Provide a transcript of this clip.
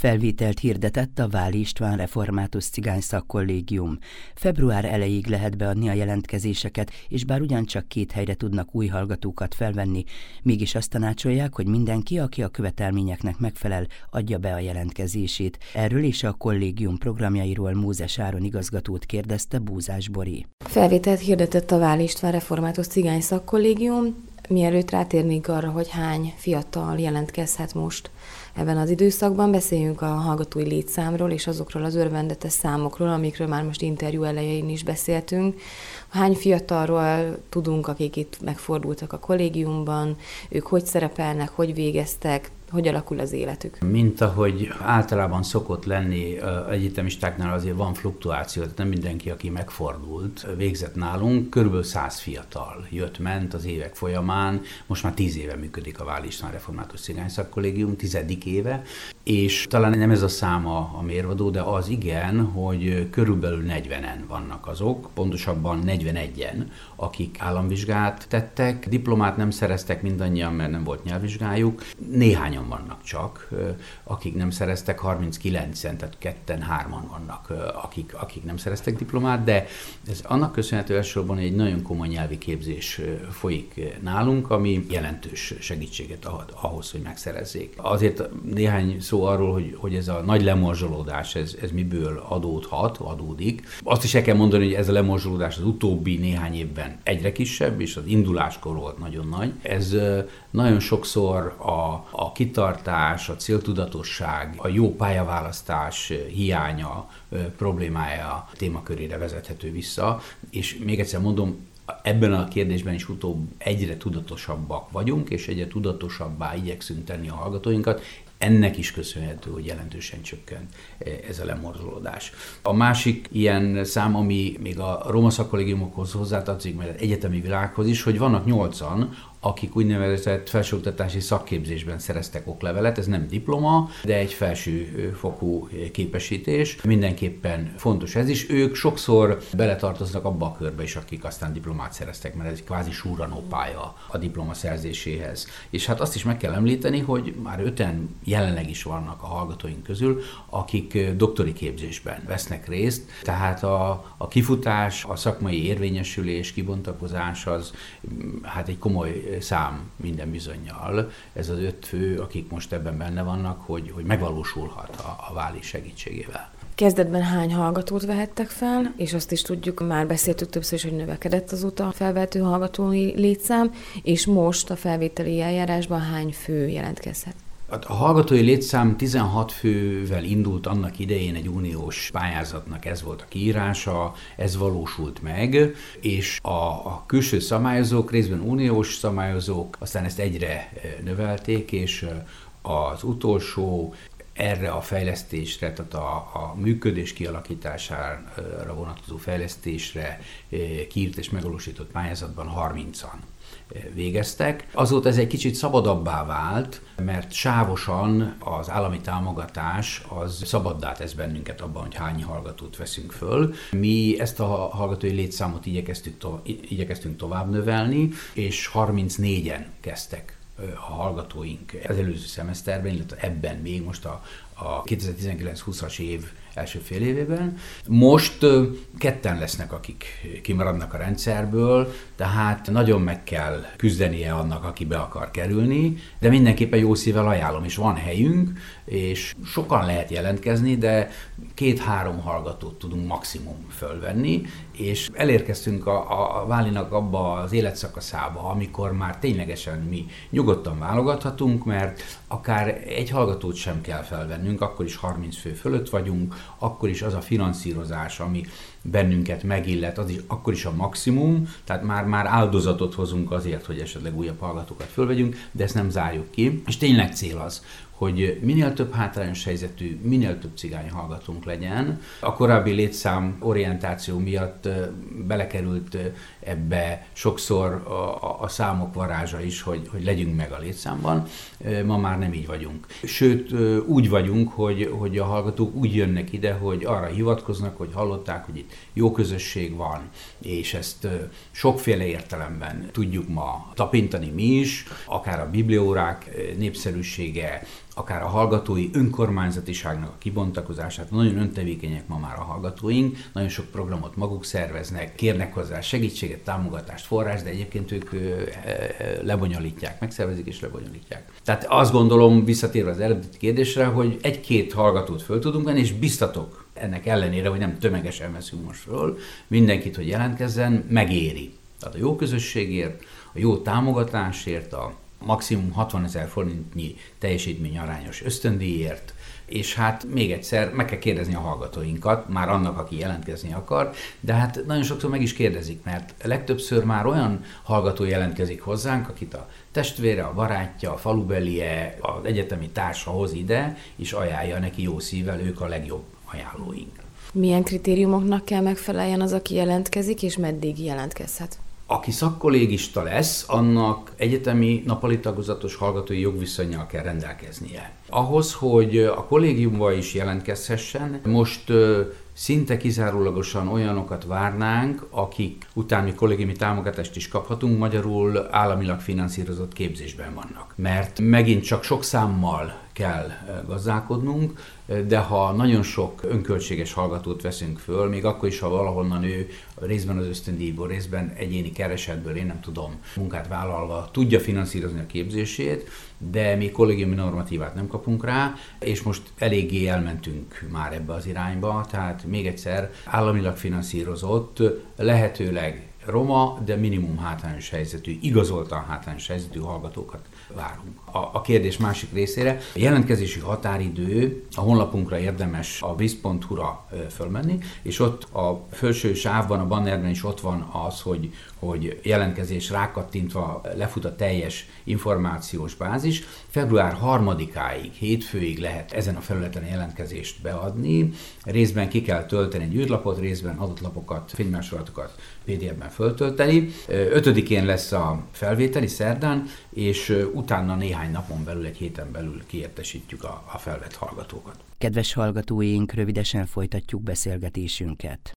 Felvételt hirdetett a Váli István Református Cigány Szakkollégium. Február elejéig lehet beadni a jelentkezéseket, és bár ugyancsak 2 helyre tudnak új hallgatókat felvenni, mégis azt tanácsolják, hogy mindenki, aki a követelményeknek megfelel, adja be a jelentkezését. Erről és a kollégium programjairól Mózes Áron igazgatót kérdezte Búzás Bori. Felvételt hirdetett a Váli István Református Cigány Szakkollégium. Mielőtt rátérnénk arra, hogy hány fiatal jelentkezhet most ebben az időszakban, beszéljünk a hallgatói létszámról és azokról az örvendetes számokról, amikről már most interjú elején is beszéltünk. Hány fiatalról tudunk, akik itt megfordultak a kollégiumban, ők hogy szerepelnek, hogy végeztek, hogy alakul az életük? Mint ahogy általában szokott lenni egyetemistáknál, azért van fluktuáció, tehát nem mindenki, aki megfordult, végzett nálunk. Körülbelül 100 fiatal jött-ment az évek folyamán. Most már 10 éve működik a Váli István Református Cigány Szakkollégium, 10. éve, és talán nem ez a száma a mérvadó, de az igen, hogy körülbelül 40-en vannak azok, pontosabban 41-en, akik államvizsgát tettek, diplomát nem szereztek mindannyian, mert nem volt nyelvvizsgájuk. Néhányan vannak csak, akik nem szereztek, 39-en, tehát 2-3-an vannak, akik nem szereztek diplomát, de ez annak köszönhető elsősorban, hogy egy nagyon komoly nyelvi képzés folyik nálunk, ami jelentős segítséget ad ahhoz, hogy megszerezzék. Azért néhány szó arról, hogy ez a nagy lemorzsolódás, ez miből adódik. Azt is el kell mondani, hogy ez a lemorzsolódás az utóbbi néhány évben egyre kisebb, és az induláskor volt nagyon nagy. Ez nagyon sokszor a kitartás, a céltudatosság, a jó pályaválasztás hiánya, problémája témakörére vezethető vissza, és még egyszer mondom, ebben a kérdésben is utóbb egyre tudatosabbak vagyunk, és egyre tudatosabbá igyekszünk tenni a hallgatóinkat. Ennek is köszönhető, hogy jelentősen csökkent ez a lemorzsolódás. A másik ilyen szám, ami még a roma szakkollégiumokhoz hozzátartozik, mert az egyetemi világhoz is, hogy vannak 8-an, akik úgynevezett felsőoktatási szakképzésben szereztek oklevelet, ez nem diploma, de egy felsőfokú képesítés. Mindenképpen fontos ez is. Ők sokszor beletartoznak abba a körbe is, akik aztán diplomát szereztek, mert ez egy kvázi súranó pálya a diploma szerzéséhez. És hát azt is meg kell említeni, hogy már 5-en jelenleg is vannak a hallgatóink közül, akik doktori képzésben vesznek részt, tehát a kifutás, a szakmai érvényesülés, kibontakozás az hát egy komoly szám minden bizonnyal. Ez az 5 fő, akik most ebben benne vannak, hogy megvalósulhat a Váli segítségével. Kezdetben hány hallgatót vehettek fel, és azt is tudjuk, már beszéltük többször is, hogy növekedett azóta a felvehető hallgatói létszám, és most a felvételi eljárásban hány fő jelentkezhet? A hallgatói létszám 16 fővel indult annak idején egy uniós pályázatnak, ez volt a kiírása, ez valósult meg, és a külső szabályozók, részben uniós szabályozók, aztán ezt egyre növelték, és az utolsó erre a fejlesztésre, tehát a működés kialakítására vonatkozó fejlesztésre kiírt és megvalósított pályázatban 30-an végeztek. Azóta ez egy kicsit szabadabbá vált, mert sávosan az állami támogatás az szabaddá tesz bennünket abban, hogy hány hallgatót veszünk föl. Mi ezt a hallgatói létszámot igyekeztünk tovább növelni, és 34-en kezdtek a hallgatóink az előző szemeszterben, illetve ebben még most a 2019-20-as év első fél évében. Most 2 lesznek, akik kimaradnak a rendszerből, tehát nagyon meg kell küzdenie annak, aki be akar kerülni, de mindenképpen jó szívvel ajánlom, és van helyünk, és sokan lehet jelentkezni, de 2-3 hallgatót tudunk maximum fölvenni, és elérkeztünk a Válinak abba az életszakaszába, amikor már ténylegesen mi nyugodtan válogathatunk, mert akár egy hallgatót sem kell felvennünk, akkor is 30 fő fölött vagyunk, akkor is az a finanszírozás, ami bennünket megillet, az is, akkor is a maximum, tehát már áldozatot hozunk azért, hogy esetleg újabb hallgatókat fölvegyünk, de ezt nem zárjuk ki. És tényleg cél az, hogy minél több hátrányos helyzetű, minél több cigány hallgatónk legyen. A korábbi létszám orientáció miatt belekerült ebbe sokszor a számok varázsa is, hogy legyünk meg a létszámban. Ma már nem így vagyunk. Sőt, úgy vagyunk, hogy a hallgatók úgy jönnek ide, hogy arra hivatkoznak, hogy hallották, hogy itt jó közösség van, és ezt sokféle értelemben tudjuk ma tapintani mi is, akár a bibliaórák népszerűsége, akár a hallgatói önkormányzatiságnak a kibontakozását, nagyon öntevékenyek ma már a hallgatóink, nagyon sok programot maguk szerveznek, kérnek hozzá segítséget, támogatást, forrást, de egyébként ők lebonyolítják, megszervezik és lebonyolítják. Tehát azt gondolom, visszatérve az eredeti kérdésre, hogy egy-két hallgatót föl tudunk venni, és biztatok ennek ellenére, hogy nem tömegesen veszünk most föl, mindenkit, hogy jelentkezzen, megéri. Tehát a jó közösségért, a jó támogatásért, a maximum 60 000 forintnyi teljesítményarányos ösztöndíjért, és hát még egyszer meg kell kérdezni a hallgatóinkat, már annak, aki jelentkezni akar, de hát nagyon sokszor meg is kérdezik, mert legtöbbször már olyan hallgató jelentkezik hozzánk, akit a testvére, a barátja, a falubelie, az egyetemi társa hoz ide, és ajánlja neki jó szívvel, ők a legjobb ajánlóink. Milyen kritériumoknak kell megfeleljen az, aki jelentkezik, és meddig jelentkezhet? Aki szakkollégista lesz, annak egyetemi nappali tagozatos hallgatói jogviszonnyal kell rendelkeznie. Ahhoz, hogy a kollégiumba is jelentkezhessen, most szinte kizárólagosan olyanokat várnánk, akik utáni kollégiumi támogatást is kaphatunk, magyarul államilag finanszírozott képzésben vannak. Mert megint csak sok számmal kell gazdálkodnunk, de ha nagyon sok önköltséges hallgatót veszünk föl, még akkor is, ha valahonnan ő részben az ösztöndíjból, részben egyéni keresetből, én nem tudom, munkát vállalva tudja finanszírozni a képzését, de mi kollégiumi normatívát nem kapunk rá, és most eléggé elmentünk már ebbe az irányba, tehát még egyszer államilag finanszírozott, lehetőleg roma, de minimum hátrányos helyzetű, igazoltan hátrányos helyzetű hallgatókat várunk. A kérdés másik részére, a jelentkezési határidő, a honlapunkra érdemes a visz.hu-ra fölmenni, és ott a felső sávban, a bannerben is ott van az, hogy jelentkezés rákattintva lefut a teljes információs bázis. Február 3-áig, hétfőig lehet ezen a felületen jelentkezést beadni. Részben ki kell tölteni egy űrlapot, részben adott lapokat, fénymásolatokat PDF-ben föltölteni. 5-én lesz a felvételi szerdán, és utána néhány napon belül, egy héten belül kiértesítjük a felvett hallgatókat. Kedves hallgatóink, rövidesen folytatjuk beszélgetésünket.